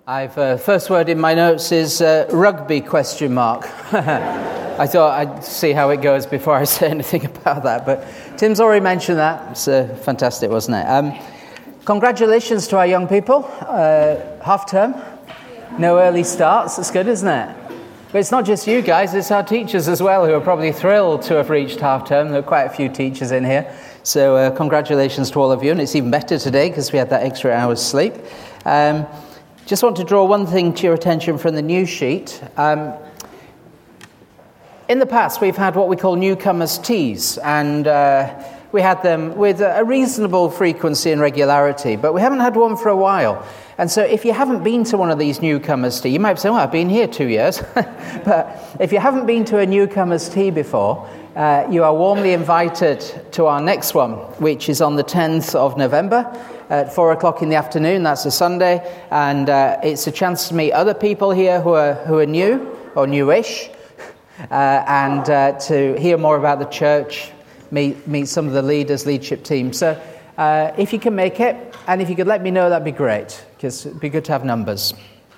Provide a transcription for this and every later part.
First word in my notes is rugby ? I thought I'd see how it goes before I say anything about that, but Tim's already mentioned that. It's fantastic, wasn't it? Congratulations to our young people. Half term, no early starts. It's good, isn't it? But it's not just you guys, it's our teachers as well who are probably thrilled to have reached half term. There are quite a few teachers in here. So congratulations to all of you, and it's even better today because we had that extra hour's sleep. Just want to draw one thing to your attention from the news sheet. In the past, we've had what we call newcomers' teas, and we had them with a reasonable frequency and regularity, but we haven't had one for a while. And so if you haven't been to one of these newcomers' tea, you might say, well, I've been here 2 years. But if you haven't been to a newcomers' tea before, you are warmly invited to our next one, which is on the 10th of November at 4 o'clock in the afternoon. That's a Sunday. And it's a chance to meet other people here who are new or newish, and to hear more about the church, meet some of the leadership team. So if you can make it, and if you could let me know, that'd be great, because it'd be good to have numbers.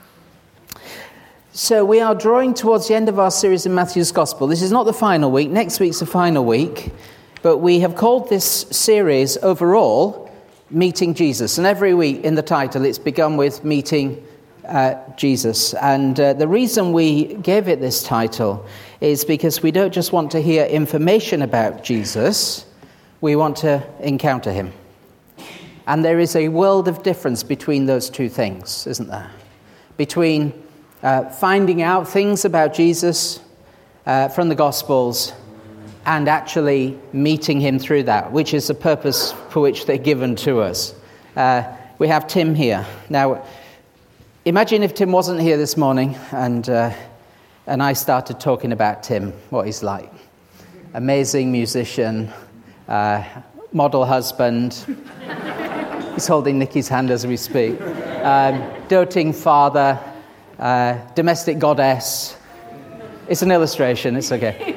So we are drawing towards the end of our series in Matthew's Gospel. This is not the final week. Next week's the final week. But we have called this series overall, Meeting Jesus. And every week in the title, it's begun with Meeting Jesus. And the reason we gave it this title is because we don't just want to hear information about Jesus, we want to encounter him. And there is a world of difference between those two things, isn't there? Between finding out things about Jesus from the Gospels and actually meeting him through that, which is the purpose for which they're given to us. We have Tim here. Now, imagine if Tim wasn't here this morning and I started talking about Tim, what he's like. Amazing musician, model husband. He's holding Nikki's hand as we speak. Doting father, domestic goddess. It's an illustration, it's okay.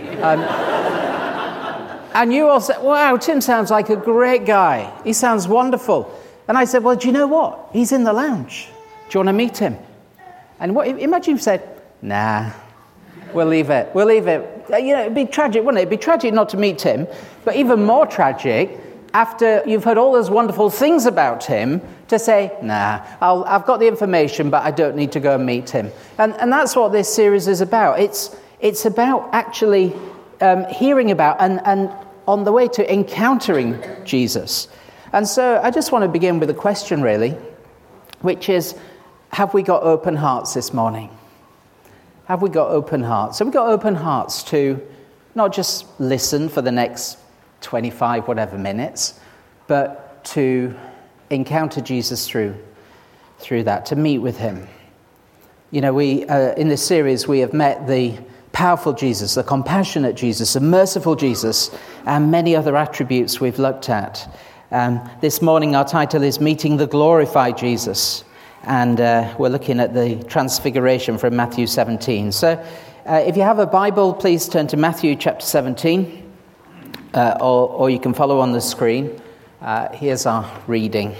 And you all said, wow, Tim sounds like a great guy. He sounds wonderful. And I said, well, do you know what? He's in the lounge. Do you want to meet him? And imagine you said, nah, we'll leave it. It'd be tragic, wouldn't it? It'd be tragic not to meet him. But even more tragic, after you've heard all those wonderful things about him, to say, nah, I've got the information, but I don't need to go and meet him. And that's what this series is about. It's about actually hearing about and on the way to encountering Jesus. And so I just want to begin with a question, really, which is, have we got open hearts this morning? Have we got open hearts? Have we got open hearts to not just listen for the next 25 whatever minutes, but to encounter Jesus through that, to meet with him? You know, we in this series we have met the powerful Jesus, the compassionate Jesus, the merciful Jesus, and many other attributes we've looked at. This morning our title is Meeting the Glorified Jesus, and we're looking at the Transfiguration from Matthew 17. So if you have a Bible, please turn to Matthew chapter 17, or you can follow on the screen. Here's our reading.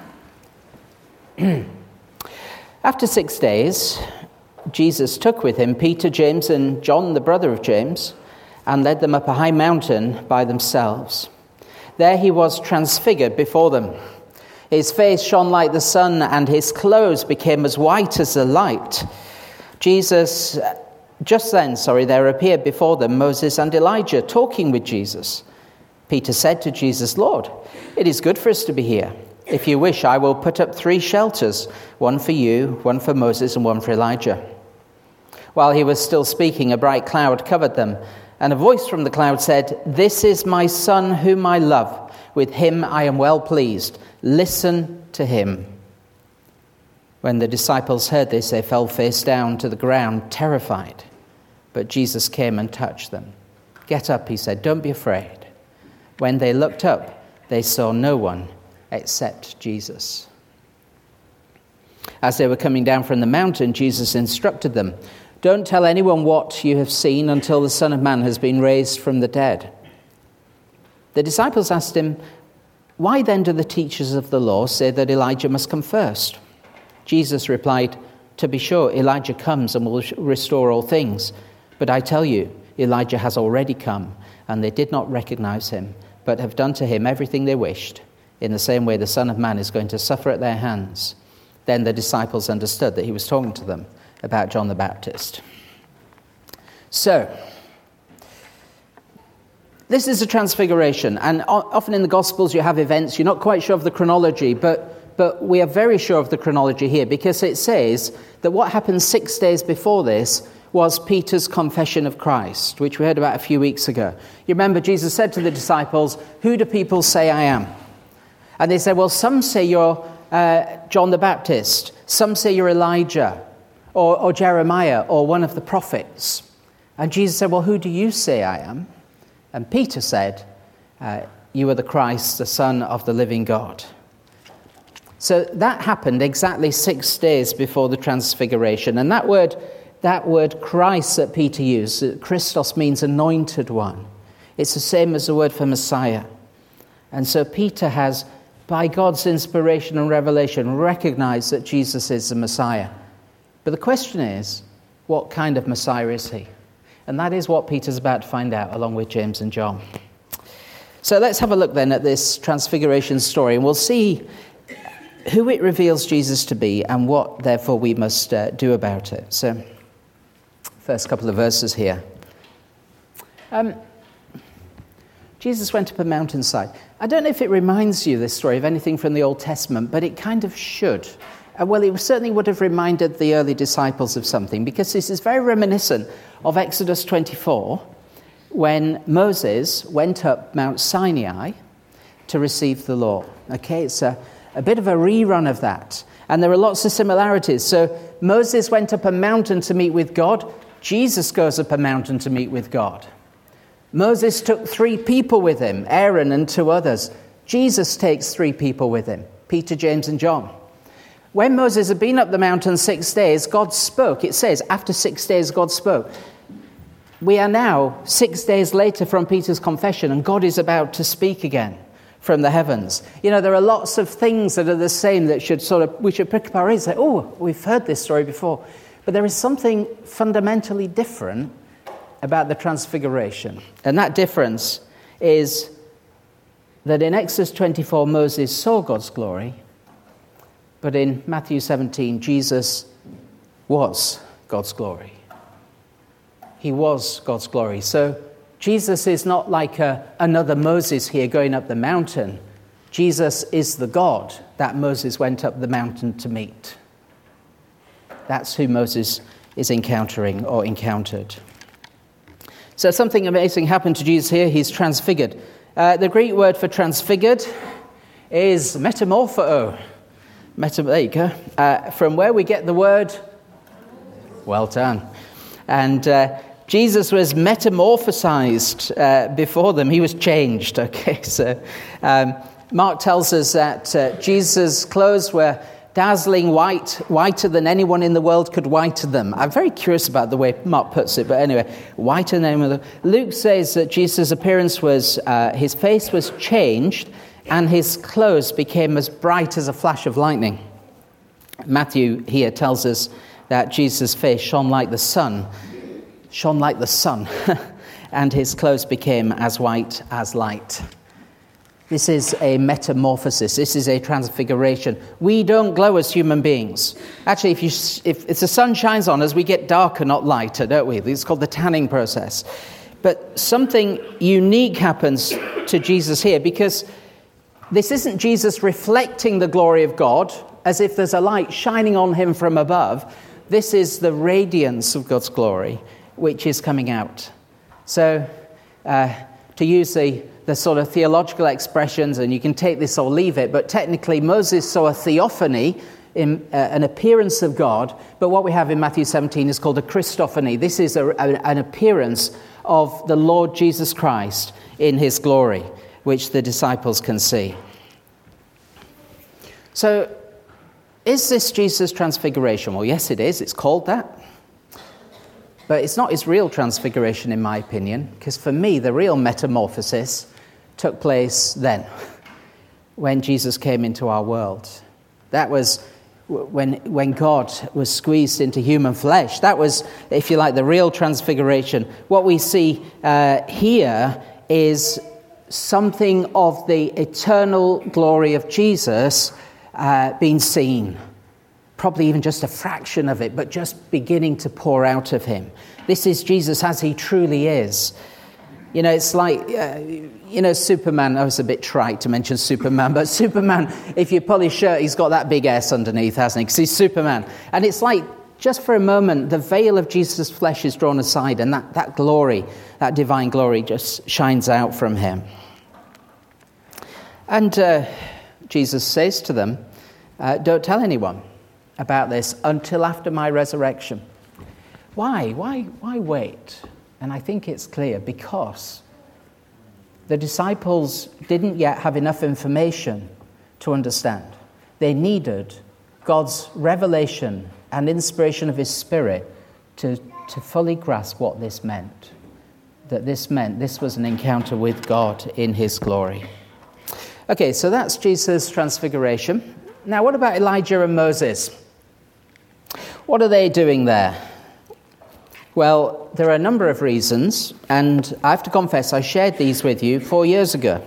After 6 days, Jesus took with him Peter, James, and John, the brother of James, and led them up a high mountain by themselves. There he was transfigured before them. His face shone like the sun, and his clothes became as white as the light. Just then, there appeared before them Moses and Elijah talking with Jesus. Peter said to Jesus, Lord, it is good for us to be here. If you wish, I will put up 3 shelters, one for you, one for Moses, and one for Elijah. While he was still speaking, a bright cloud covered them, and a voice from the cloud said, This is my son whom I love. With him I am well pleased. Listen to him. When the disciples heard this, they fell face down to the ground, terrified. But Jesus came and touched them. Get up, he said, don't be afraid. When they looked up, they saw no one except Jesus. As they were coming down from the mountain, Jesus instructed them, Don't tell anyone what you have seen until the Son of Man has been raised from the dead. The disciples asked him, Why then do the teachers of the law say that Elijah must come first? Jesus replied, To be sure, Elijah comes and will restore all things. But I tell you, Elijah has already come, and they did not recognize him, but have done to him everything they wished. In the same way, the Son of Man is going to suffer at their hands." Then the disciples understood that he was talking to them about John the Baptist. So, this is a transfiguration, and often in the Gospels you have events, you're not quite sure of the chronology, but we are very sure of the chronology here, because it says that what happened 6 days before this was Peter's confession of Christ, which we heard about a few weeks ago. You remember Jesus said to the disciples, "Who do people say I am?" And they said, "Well, some say you're John the Baptist, some say you're Elijah, or Jeremiah, or one of the prophets." And Jesus said, "Well, who do you say I am?" And Peter said, "You are the Christ, the Son of the living God." So that happened exactly 6 days before the transfiguration. And that word Christ that Peter used, Christos, means anointed one. It's the same as the word for Messiah. And so Peter has, by God's inspiration and revelation, recognized that Jesus is the Messiah. But the question is, what kind of Messiah is he? And that is what Peter's about to find out, along with James and John. So let's have a look then at this transfiguration story, and we'll see who it reveals Jesus to be and what, therefore, we must do about it. So, first couple of verses here. Jesus went up a mountainside. I don't know if it reminds you, this story, of anything from the Old Testament, but it kind of should. Well, it certainly would have reminded the early disciples of something, because this is very reminiscent of Exodus 24, when Moses went up Mount Sinai to receive the law. Okay, it's a bit of a rerun of that. And there are lots of similarities. So Moses went up a mountain to meet with God. Jesus goes up a mountain to meet with God. Moses took 3 people with him, Aaron and 2 others. Jesus takes 3 people with him, Peter, James, and John. When Moses had been up the mountain 6 days, God spoke. It says, after 6 days, God spoke. We are now 6 days later from Peter's confession, and God is about to speak again from the heavens. You know, there are lots of things that are the same that we should prick up our ears and say, "Oh, we've heard this story before." But there is something fundamentally different about the transfiguration. And that difference is that in Exodus 24, Moses saw God's glory, but in Matthew 17, Jesus was God's glory. He was God's glory. So Jesus is not like another Moses here going up the mountain. Jesus is the God that Moses went up the mountain to meet. That's who Moses is encountering or encountered. So something amazing happened to Jesus here. He's transfigured. The Greek word for transfigured is metamorpho. There you go. From where we get the word, well done. And Jesus was metamorphosized before them. He was changed. Okay, so Mark tells us that Jesus' clothes were dazzling white, whiter than anyone in the world could whiter them. I'm very curious about the way Mark puts it, but anyway, whiter than anyone. Luke says that Jesus' appearance was, his face was changed, and his clothes became as bright as a flash of lightning. Matthew here tells us that Jesus' face shone like the sun, and his clothes became as white as light. This is a metamorphosis. This is a transfiguration. We don't glow as human beings. Actually, if the sun shines on us, we get darker, not lighter, don't we? It's called the tanning process. But something unique happens to Jesus here, because this isn't Jesus reflecting the glory of God as if there's a light shining on him from above. This is the radiance of God's glory, which is coming out. So, to use the sort of theological expressions, and you can take this or leave it, but technically Moses saw a theophany, in an appearance of God, but what we have in Matthew 17 is called a Christophany. This is an appearance of the Lord Jesus Christ in his glory, which the disciples can see. So, is this Jesus' transfiguration? Well, yes, it is. It's called that. But it's not his real transfiguration, in my opinion, because for me, the real metamorphosis took place then, when Jesus came into our world. That was when God was squeezed into human flesh. That was, if you like, the real transfiguration. What we see here is something of the eternal glory of Jesus being seen. Probably even just a fraction of it, but just beginning to pour out of him. This is Jesus as he truly is. You know, it's like, Superman. I was a bit trite to mention Superman, but Superman, if you pull his shirt, he's got that big S underneath, hasn't he? Because he's Superman. And it's like, just for a moment, the veil of Jesus' flesh is drawn aside, and that glory, that divine glory, just shines out from him. And Jesus says to them, don't tell anyone about this until after my resurrection. Why? Why wait? And I think it's clear, because the disciples didn't yet have enough information to understand. They needed God's revelation and inspiration of his Spirit to fully grasp what this meant. That this meant this was an encounter with God in his glory. Okay, so that's Jesus' transfiguration. Now, what about Elijah and Moses? What are they doing there? Well, there are a number of reasons, and I have to confess, I shared these with you 4 years ago.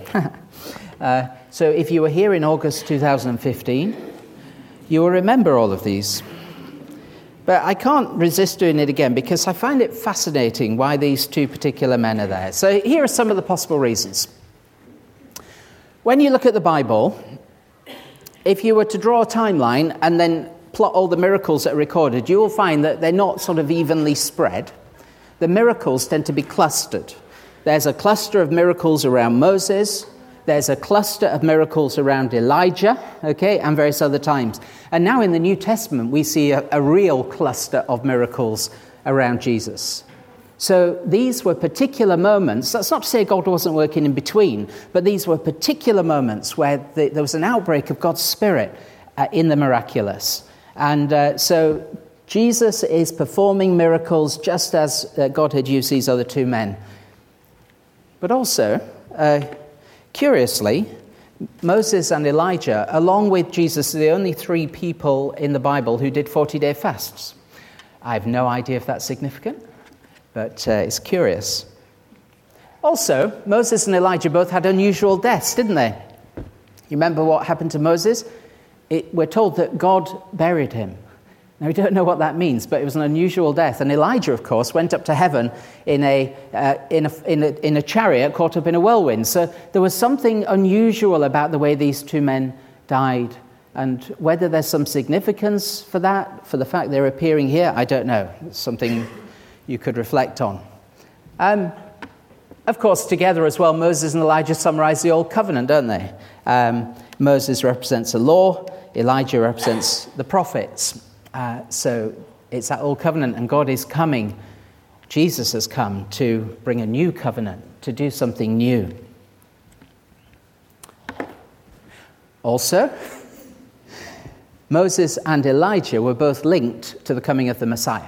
So if you were here in August 2015, you will remember all of these. But I can't resist doing it again, because I find it fascinating why these two particular men are there. So here are some of the possible reasons. When you look at the Bible, if you were to draw a timeline and then plot all the miracles that are recorded, you will find that they're not sort of evenly spread. The miracles tend to be clustered. There's a cluster of miracles around Moses. There's a cluster of miracles around Elijah, and various other times. And now in the New Testament, we see a real cluster of miracles around Jesus. So these were particular moments. That's not to say God wasn't working in between, but these were particular moments where there was an outbreak of God's Spirit in the miraculous. And so Jesus is performing miracles just as God had used these other two men. But also, curiously, Moses and Elijah, along with Jesus, are the only three people in the Bible who did 40-day fasts. I have no idea if that's significant, but it's curious. Also, Moses and Elijah both had unusual deaths, didn't they? You remember what happened to Moses? We're told that God buried him. Now, we don't know what that means, but it was an unusual death. And Elijah, of course, went up to heaven in a chariot caught up in a whirlwind. So there was something unusual about the way these two men died. And whether there's some significance for that, for the fact they're appearing here, I don't know. It's something you could reflect on. Of course, together as well, Moses and Elijah summarize the Old Covenant, don't they? Moses represents the law. Elijah represents the prophets. So it's that old covenant, and God is coming. Jesus has come to bring a new covenant, to do something new. Also, Moses and Elijah were both linked to the coming of the Messiah.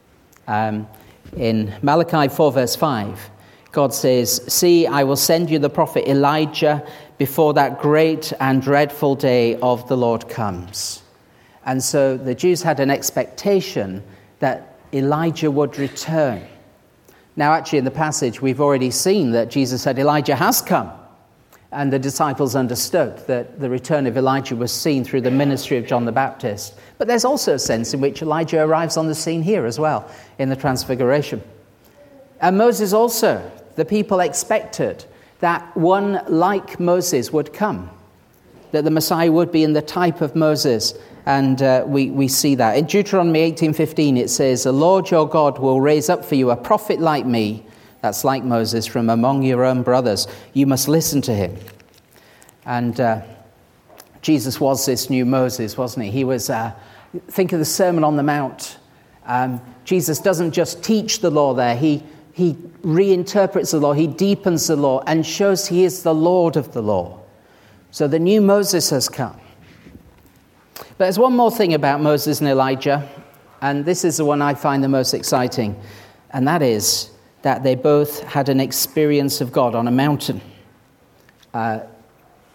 In Malachi 4 verse 5, God says, "See, I will send you the prophet Elijah before that great and dreadful day of the Lord comes." And so the Jews had an expectation that Elijah would return. Now, actually, in the passage, we've already seen that Jesus said Elijah has come. And the disciples understood that the return of Elijah was seen through the ministry of John the Baptist. But there's also a sense in which Elijah arrives on the scene here as well, in the Transfiguration. And Moses also, the people expected that one like Moses would come, that the Messiah would be in the type of Moses. And we see that. In Deuteronomy 18:15, it says, "The Lord your God will raise up for you a prophet like me," that's like Moses, "from among your own brothers. You must listen to him." And Jesus was this new Moses, wasn't he? He was, think of the Sermon on the Mount. Jesus doesn't just teach the law there. He reinterprets the law. He deepens the law and shows he is the Lord of the law. So the new Moses has come. But there's one more thing about Moses and Elijah, and this is the one I find the most exciting, and that is that they both had an experience of God on a mountain.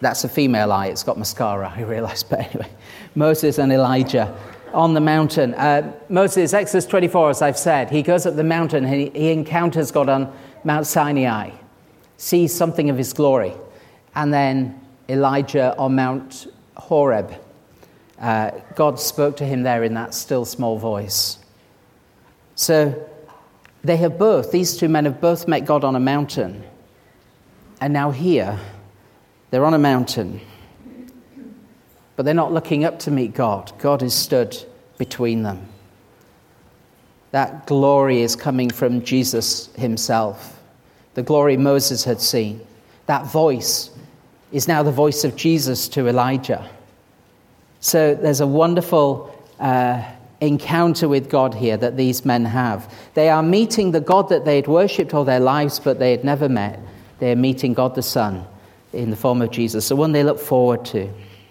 That's a female eye. It's got mascara, I realise. But anyway, Moses and Elijah on the mountain. Moses, Exodus 24, as I've said, he goes up the mountain and he encounters God on Mount Sinai, sees something of his glory. And then Elijah on Mount Horeb. God spoke to him there in that still small voice. So these two men have both met God on a mountain. And now here, they're on a mountain. But they're not looking up to meet God. God is stood between them. That glory is coming from Jesus himself. The glory Moses had seen. That voice is now the voice of Jesus to Elijah. So there's a wonderful encounter with God here that these men have. They are meeting the God that they had worshipped all their lives, but they had never met. They are meeting God the Son in the form of Jesus, the one they look forward to.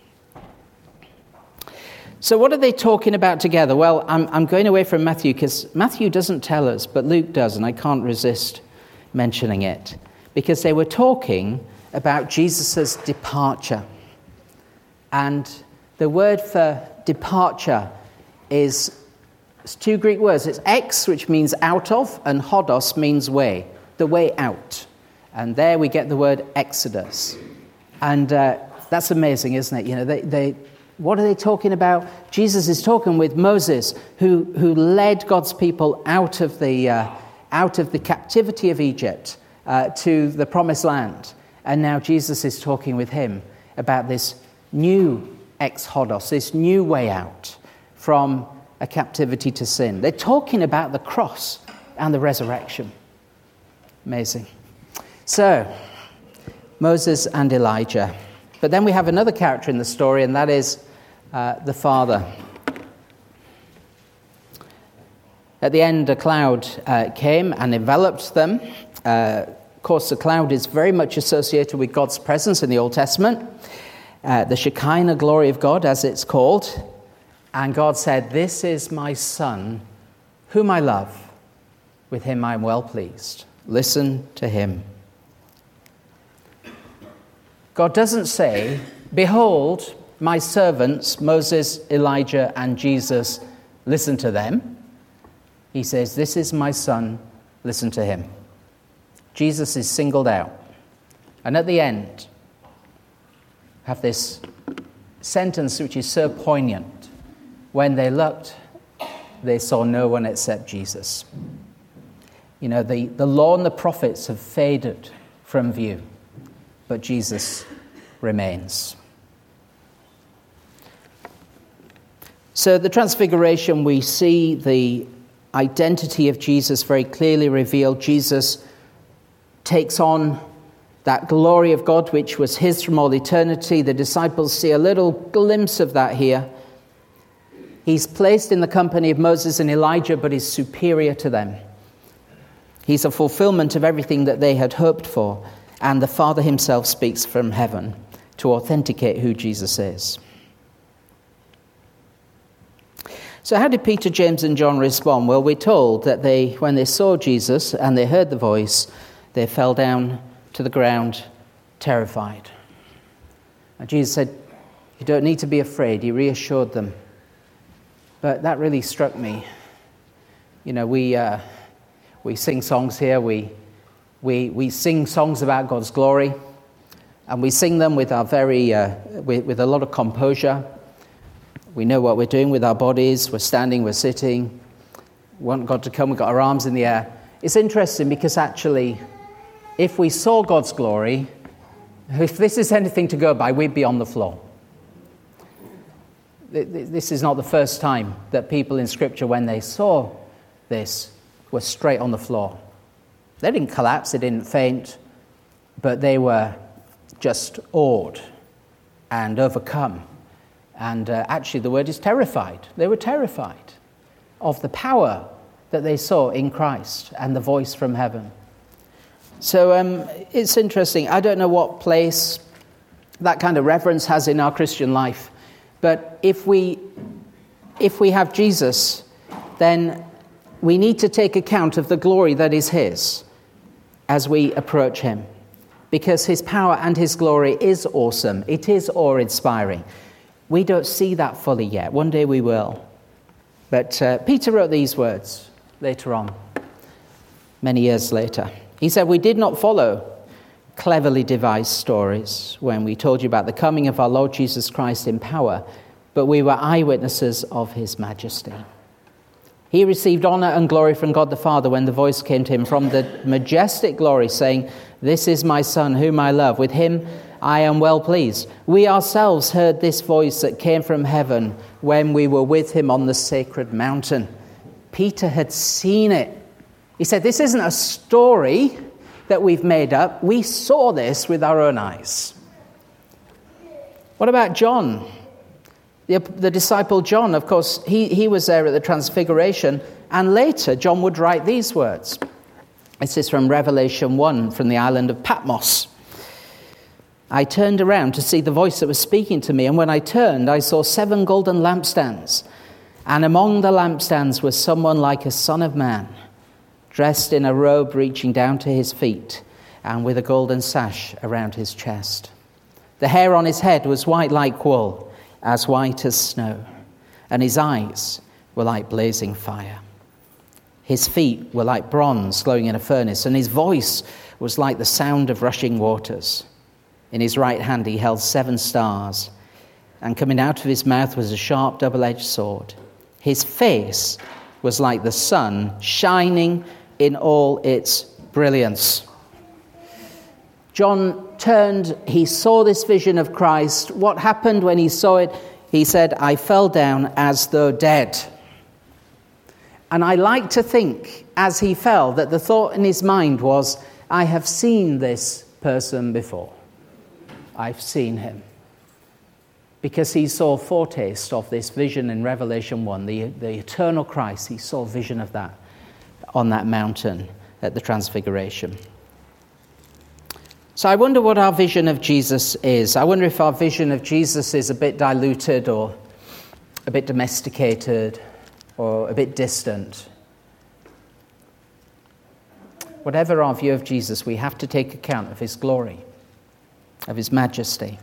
So what are they talking about together? Well, I'm going away from Matthew because Matthew doesn't tell us, but Luke does, and I can't resist mentioning it. Because they were talking about Jesus' departure. And the word for departure is two Greek words. It's ex, which means out of, and hodos means way, the way out. And there we get the word exodus. And that's amazing, isn't it? You know, what are they talking about? Jesus is talking with Moses, who led God's people out of the captivity of Egypt to the promised land. And now Jesus is talking with him about this new exodos, this new way out from a captivity to sin. They're talking about the cross and the resurrection. Amazing. So, Moses and Elijah. But then we have another character in the story, and that is the Father. At the end, a cloud came and enveloped them. Of course, the cloud is very much associated with God's presence in the Old Testament. The Shekinah glory of God, as it's called. And God said, "This is my Son, whom I love. With him I am well pleased. Listen to him." God doesn't say, "Behold, my servants, Moses, Elijah, and Jesus, listen to them." He says, "This is my Son, listen to him." Jesus is singled out. And at the end, have this sentence which is so poignant. When they looked, they saw no one except Jesus. You know, the law and the prophets have faded from view, but Jesus remains. So the Transfiguration, we see the identity of Jesus very clearly revealed. Jesus takes on that glory of God, which was his from all eternity. The disciples see a little glimpse of that here. He's placed in the company of Moses and Elijah, but is superior to them. He's a fulfillment of everything that they had hoped for, and the Father himself speaks from heaven to authenticate who Jesus is. So how did Peter, James, and John respond? Well, we're told that when they saw Jesus and they heard the voice, they fell down to the ground, terrified. And Jesus said, "You don't need to be afraid." He reassured them. But that really struck me. You know, we sing songs here. We sing songs about God's glory, and we sing them with our with a lot of composure. We know what we're doing with our bodies. We're standing, we're sitting. We want God to come. We've got our arms in the air. It's interesting because actually, if we saw God's glory, if this is anything to go by, we'd be on the floor. This is not the first time that people in Scripture, when they saw this, were straight on the floor. They didn't collapse, they didn't faint, but they were just awed and overcome. And actually the word is terrified. They were terrified of the power that they saw in Christ and the voice from heaven. So it's interesting. I don't know what place that kind of reverence has in our Christian life. But if we have Jesus, then we need to take account of the glory that is his as we approach him. because his power and his glory is awesome. It is awe-inspiring. We don't see that fully yet. One day we will. But Peter wrote these words later on, many years later. He said, "We did not follow cleverly devised stories when we told you about the coming of our Lord Jesus Christ in power, but we were eyewitnesses of his majesty. He received honor and glory from God the Father when the voice came to him from the majestic glory, saying, 'This is my Son, whom I love. With him I am well pleased.' We ourselves heard this voice that came from heaven when we were with him on the sacred mountain." Peter had seen it. He said, this isn't a story that we've made up. We saw this with our own eyes. What about John? The disciple John, of course, he was there at the Transfiguration, and later John would write these words. This is from Revelation 1, from the island of Patmos. "I turned around to see the voice that was speaking to me, and when I turned, I saw 7 golden lampstands, and among the lampstands was someone like a son of man, dressed in a robe reaching down to his feet, and with a golden sash around his chest. The hair on his head was white like wool, as white as snow, and his eyes were like blazing fire. His feet were like bronze glowing in a furnace, and his voice was like the sound of rushing waters. In his right hand he held 7 stars, and coming out of his mouth was a sharp double-edged sword. His face was like the sun shining in all its brilliance." John turned, he saw this vision of Christ. What happened when he saw it? He said, "I fell down as though dead." And I like to think, as he fell, that the thought in his mind was, I have seen this person before. I've seen him. Because he saw a foretaste of this vision in Revelation 1, the eternal Christ. He saw a vision of that on that mountain at the Transfiguration. So I wonder what our vision of Jesus is. I wonder if our vision of Jesus is a bit diluted or a bit domesticated or a bit distant. Whatever our view of Jesus, we have to take account of his glory, of his majesty.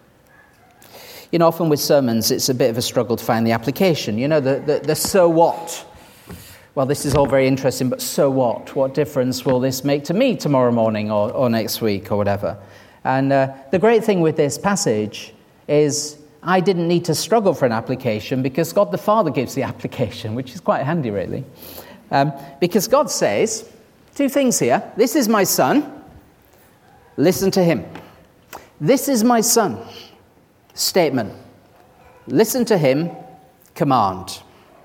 You know, often with sermons, it's a bit of a struggle to find the application. You know, the so what. Well, this is all very interesting, but so what? What difference will this make to me tomorrow morning or next week or whatever? And the great thing with this passage is I didn't need to struggle for an application because God the Father gives the application, which is quite handy, really. Because God says 2 things here. This is my son. Listen to him. This is my son. Statement. Listen to him. Command.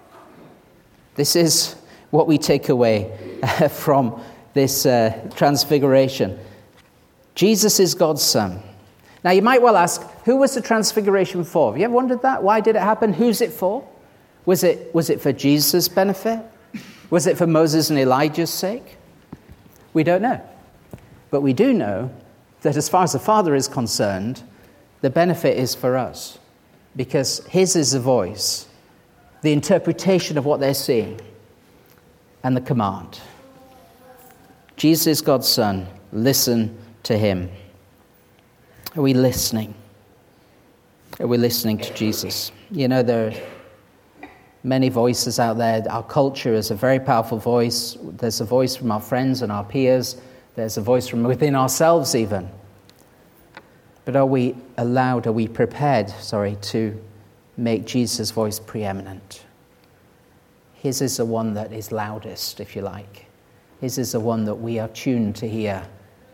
This is what we take away from this transfiguration. Jesus is God's son. Now, you might well ask, who was the transfiguration for? Have you ever wondered that? Why did it happen? Who's it for? Was it for Jesus' benefit? Was it for Moses and Elijah's sake? We don't know. But we do know that as far as the Father is concerned, the benefit is for us. Because his is the voice, the interpretation of what they're seeing, and the command. Jesus is God's son. Listen to him. Are we listening? Are we listening to Jesus? You know, there are many voices out there. Our culture is a very powerful voice. There's a voice from our friends and our peers. There's a voice from within ourselves even. But are we prepared to make Jesus' voice preeminent? His is the one that is loudest, if you like. His is the one that we are tuned to hear.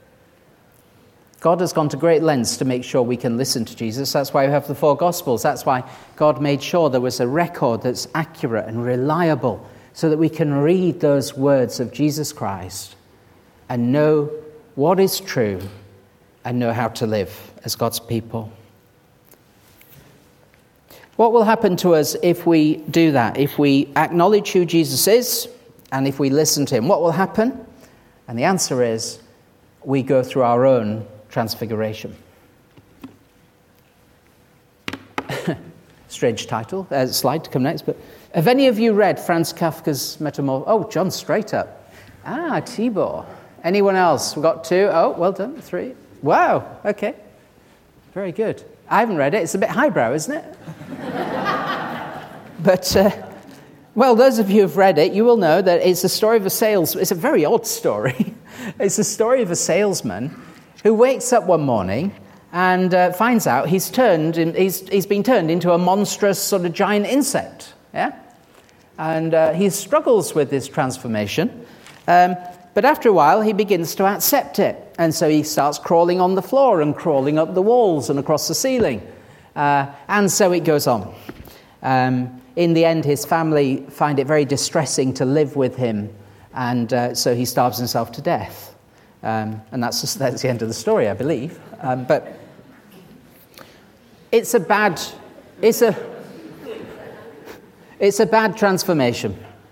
God has gone to great lengths to make sure we can listen to Jesus. That's why we have the 4 Gospels. That's why God made sure there was a record that's accurate and reliable so that we can read those words of Jesus Christ and know what is true and know how to live as God's people. What will happen to us if we do that? If we acknowledge who Jesus is and if we listen to him, what will happen? And the answer is we go through our own transfiguration. Strange title. Slide to come next. But have any of you read Franz Kafka's Metamorphosis? Oh, John, straight up. Tibor. Anyone else? We've got 2. Oh, well done. 3. Wow, okay. Very good. I haven't read it. It's a bit highbrow, isn't it? But, well, those of you who've read it, you will know that it's a story of a salesman. It's a very odd story. It's a story of a salesman who wakes up one morning and finds out he's been turned into a monstrous sort of giant insect. Yeah? And he struggles with this transformation. But after a while, he begins to accept it. And so he starts crawling on the floor and crawling up the walls and across the ceiling. And so it goes on. In the end, his family find it very distressing to live with him. And so he starves himself to death. And that's the end of the story, I believe. But it's a bad transformation.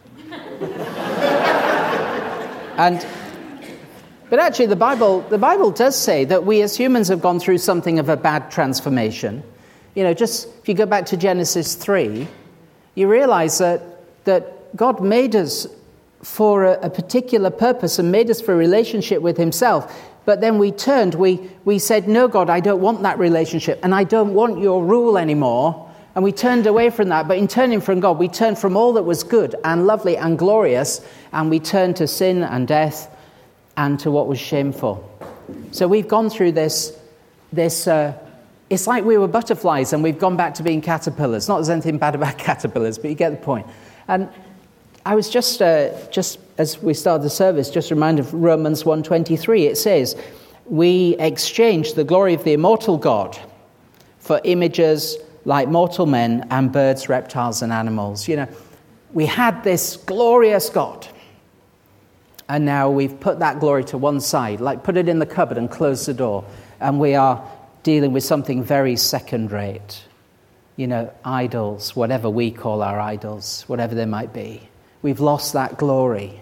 But actually, the Bible does say that we as humans have gone through something of a bad transformation. You know, just if you go back to Genesis 3, you realize that God made us for a particular purpose and made us for a relationship with himself. But then we turned, we said, no, God, I don't want that relationship, and I don't want your rule anymore. And we turned away from that. But in turning from God, we turned from all that was good and lovely and glorious, and we turned to sin and death and to what was shameful. So we've gone through this it's like we were butterflies and we've gone back to being caterpillars. Not there's anything bad about caterpillars, but you get the point. And I was just as we started the service, just reminded of Romans 1:23. It says, we exchanged the glory of the immortal God for images like mortal men and birds, reptiles, and animals. You know, we had this glorious God, and now we've put that glory to one side, like put it in the cupboard and closed the door, and we are dealing with something very second-rate. You know, idols, whatever we call our idols, whatever they might be. We've lost that glory.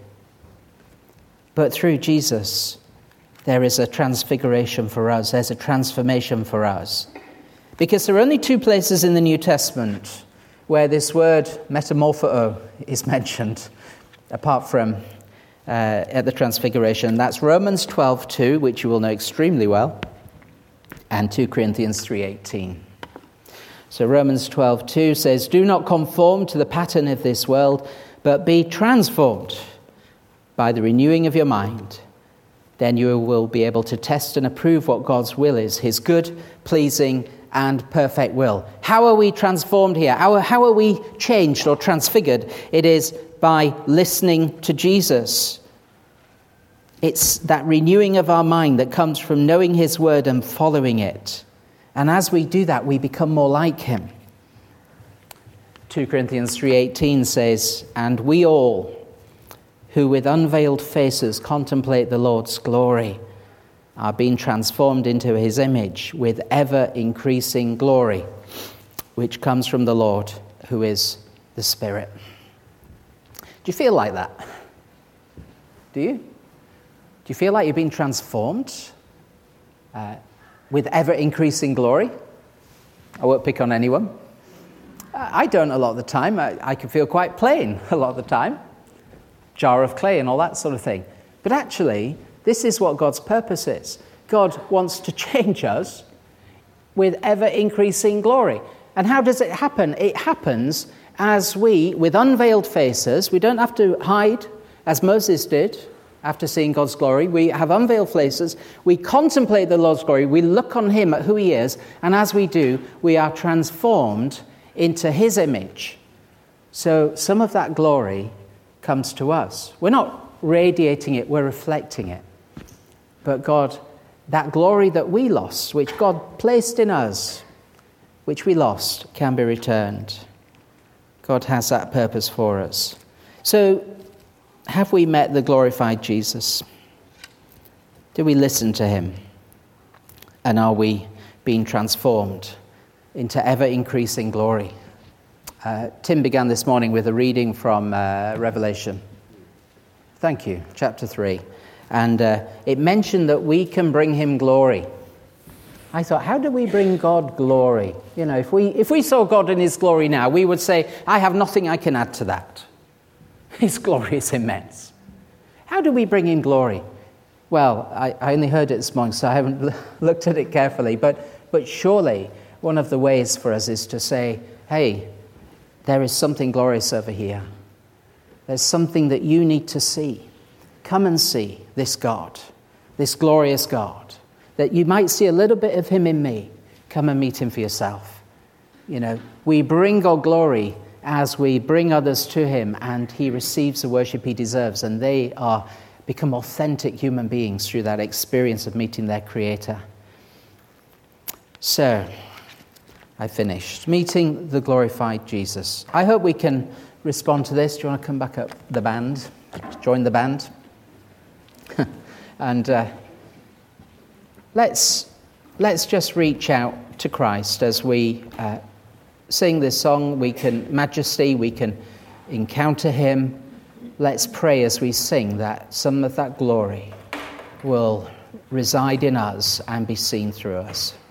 But through Jesus, there is a transfiguration for us. There's a transformation for us. Because there are only two places in the New Testament where this word metamorpho is mentioned, apart from at the transfiguration. That's Romans 12:2, which you will know extremely well, and 2 Corinthians 3:18. So Romans 12:2 says, do not conform to the pattern of this world, but be transformed by the renewing of your mind. Then you will be able to test and approve what God's will is, his good, pleasing, and perfect will. How are we transformed here? How are we changed or transfigured? It is by listening to Jesus. It's that renewing of our mind that comes from knowing his word and following it. And as we do that, we become more like him. 2 Corinthians 3:18 says, and we all, who with unveiled faces contemplate the Lord's glory, are being transformed into his image with ever-increasing glory, which comes from the Lord, who is the Spirit. Do you feel like that? Do you? Do you feel like you're being transformed with ever-increasing glory? I won't pick on anyone. I don't a lot of the time. I can feel quite plain a lot of the time. Jar of clay and all that sort of thing. But actually, this is what God's purpose is. God wants to change us with ever-increasing glory. And how does it happen? It happens as we, with unveiled faces, we don't have to hide, as Moses did after seeing God's glory. We have unveiled faces. We contemplate the Lord's glory. We look on him at who he is. And as we do, we are transformed into his image. So some of that glory comes to us. We're not radiating it, we're reflecting it. But God, that glory that we lost, which God placed in us, which we lost, can be returned. God has that purpose for us. So, have we met the glorified Jesus? Do we listen to him? And are we being transformed into ever-increasing glory? Tim began this morning with a reading from Revelation. Thank you, chapter 3. And it mentioned that we can bring him glory. I thought, how do we bring God glory? You know, if we saw God in his glory now, we would say, I have nothing I can add to that. His glory is immense. How do we bring him glory? Well, I only heard it this morning, so I haven't looked at it carefully. But surely one of the ways for us is to say, hey, there is something glorious over here. There's something that you need to see. Come and see this God, this glorious God, that you might see a little bit of him in me. Come and meet him for yourself. You know, we bring God glory as we bring others to him, and he receives the worship he deserves, and they become authentic human beings through that experience of meeting their Creator. So, I finished. Meeting the glorified Jesus. I hope we can respond to this. Do you want to come back up, the band? Join the band? And let's just reach out to Christ as we sing this song. We can majesty, we can encounter him. Let's pray as we sing that some of that glory will reside in us and be seen through us.